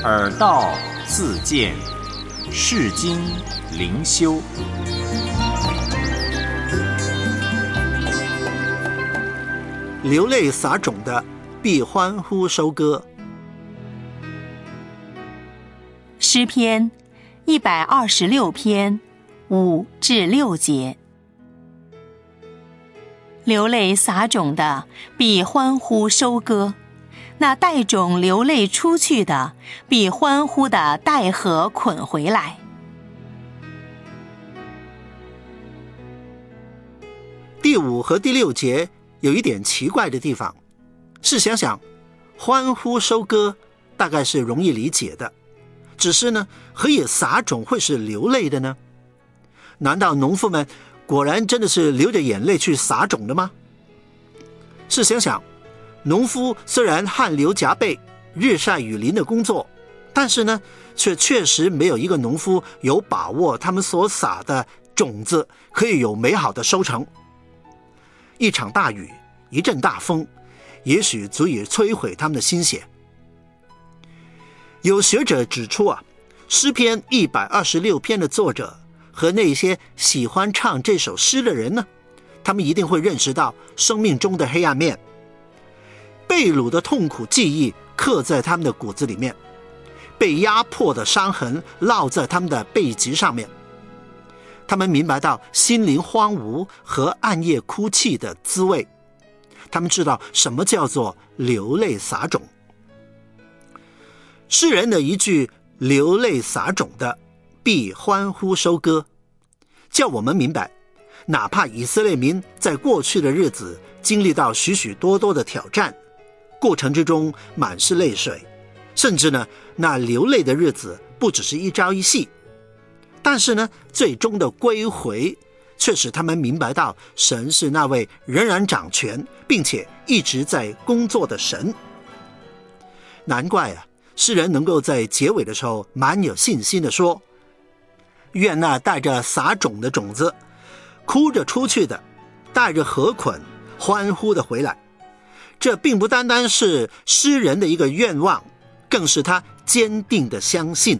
耳道自见，世经灵修。 流泪撒种的，必欢呼收割。 诗篇126篇5至6节。流泪撒种的，必欢呼收割；那带种流泪出去的，必欢呼地带禾捆回来。 第5和第6节有一点奇怪的地方，试想想，欢呼收割大概是容易理解的，只是呢，何以撒种会是流泪的呢？难道农夫们果然真的是流着眼泪去撒种的吗？试想想，农夫虽然汗流浃背、日晒雨淋的工作，但是呢，却确实没有一个农夫有把握他们所撒的种子可以有美好的收成。一场大雨，一阵大风，也许足以摧毁他们的心血。有学者指出诗篇126篇的作者和那些喜欢唱这首诗的人呢，他们一定会认识到生命中的黑暗面，被掳的痛苦记忆刻在他们的骨子里面，被压迫的伤痕烙在他们的背脊上面。他们明白到心灵荒芜和暗夜哭泣的滋味，他们知道什么叫做流泪撒种。诗人的一句流泪撒种的，必欢呼收割，叫我们明白，哪怕以色列民在过去的日子经历到许许多多的挑战，过程之中满是泪水，甚至呢，那流泪的日子不只是一朝一夕，但是呢，最终的归回却使他们明白到神是那位仍然掌权并且一直在工作的神。难怪诗人能够在结尾的时候蛮有信心的说，愿那带着撒种的种子，哭着出去的，带着禾捆欢呼的回来。这并不单单是诗人的一个愿望，更是他坚定的相信。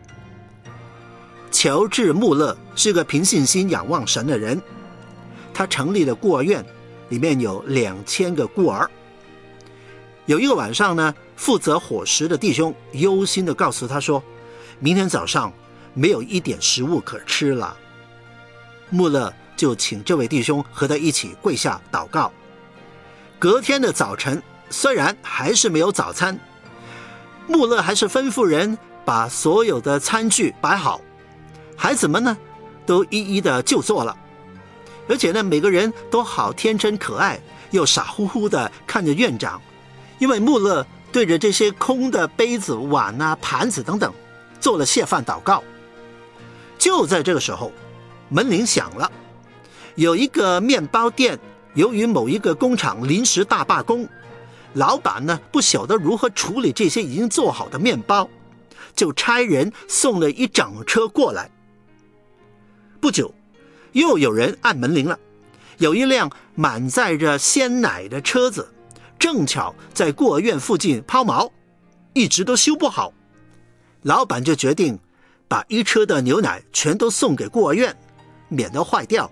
乔治·穆勒是个凭信心仰望神的人，他成立了孤儿院，里面有2000个孤儿。有一个晚上呢，负责伙食的弟兄忧心地告诉他说，明天早上没有一点食物可吃了。穆勒就请这位弟兄和他一起跪下祷告。隔天的早晨，虽然还是没有早餐，穆勒还是吩咐人把所有的餐具摆好，孩子们呢都一一的就坐了，而且呢，每个人都好天真可爱，又傻乎乎的看着院长，因为穆勒对着这些空的杯子、碗盘子等等做了谢饭祷告。就在这个时候，门铃响了，有一个面包店由于某一个工厂临时大罢工，老板呢不晓得如何处理这些已经做好的面包，就差人送了一整车过来。不久，又有人按门铃了，有一辆满载着鲜奶的车子正巧在孤儿院附近抛锚，一直都修不好。老板就决定把一车的牛奶全都送给孤儿院，免得坏掉。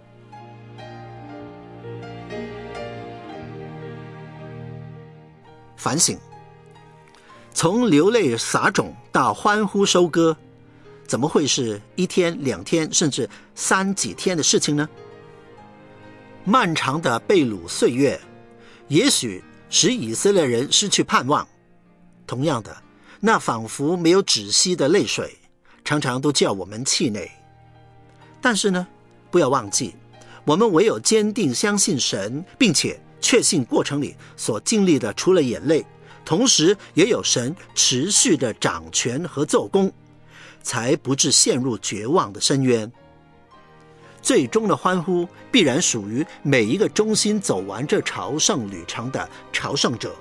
反省，从流泪撒种到欢呼收割，怎么会是1天、2天甚至3几天的事情呢？漫长的被掳岁月也许使以色列人失去盼望，同样的，那仿佛没有止息的泪水常常都叫我们气馁。但是呢，不要忘记，我们唯有坚定相信神，并且确信过程里所经历的除了眼泪，同时也有神持续的掌权和做工，才不致陷入绝望的深渊。最终的欢呼必然属于每一个忠心走完这朝圣旅程的朝圣者。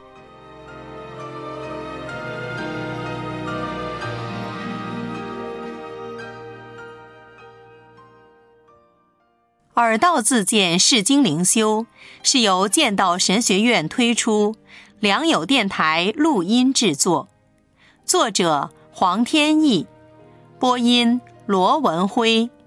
耳道自荐世经灵修是由剑道神学院推出，良友电台录音制作，作者黄天益，播音罗文辉。